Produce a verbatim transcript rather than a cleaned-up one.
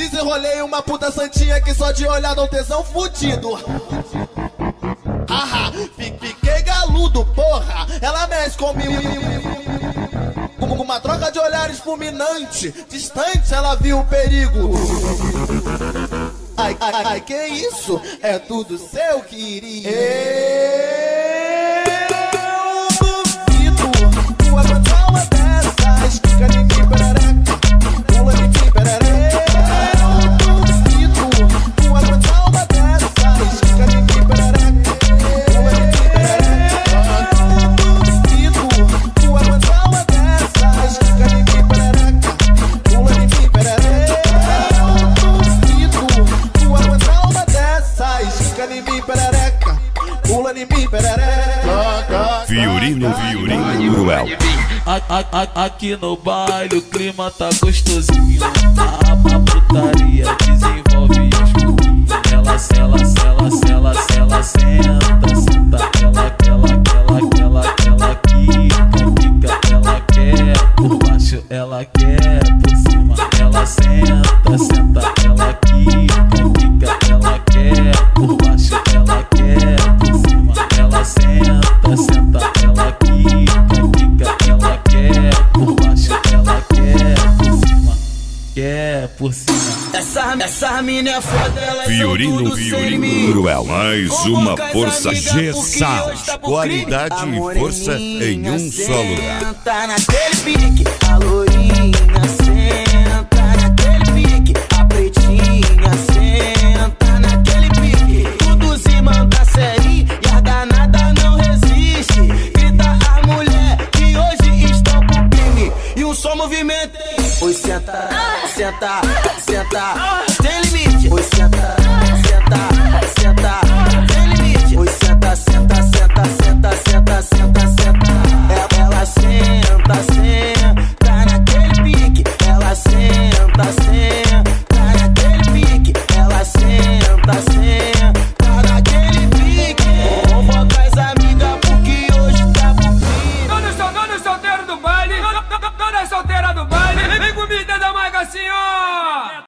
Desenrolei uma puta santinha que só de olhar dá um tesão fudido. Haha, fiquei galudo, porra. Ela mexe comigo com uma troca de olhares fulminante. Distante ela viu o perigo. Ai, ai, ai, que isso? É tudo seu, querido. Eu duvido tu aguentar uma dessas. Fica de mim, perereca. Pula de mim, perereca. Eu duvido tu aguentar uma dessas. Fica de mim, perereca. Pula de mim, perereca. Eu duvido tu aguentar uma dessas. Fica de mim, perereca. Pula de mim, perereca. Fica em mim, perereca, pula em mim, perereca. Fiorino, Fiorino Cruel. Aqui no baile o clima tá gostosinho. A, a putaria desenvolve as corinhas. Ela, ela, ela, ela, ela, senta, senta. Ela, ela, ela, ela, ela, quica, quica. Ela quer por baixo, ela quer por cima. Ela senta, senta. Ela quica, quica. Ela quer por baixo, ela quer por cima. Ela senta, senta. Ela quica, quica. Ela quer por baixo, ela quer por cima. Quer por cima. Essa, essa mina é foda, ela é Fiorino, Fiorino Cruel. Mais uma força G-Sal. Qualidade e força em um só lugar. Senta naquele pique, a lourinha. Senta naquele pique, a pretinha. Senta naquele pique, tudo se manda sério e a danada não resiste. Grita a mulher que hoje estão pro crime e um só movimento. Oi, senta, senta, senta, tem limite. Oi, senta, senta, senta, tem limite. Oi, senta, senta, senta,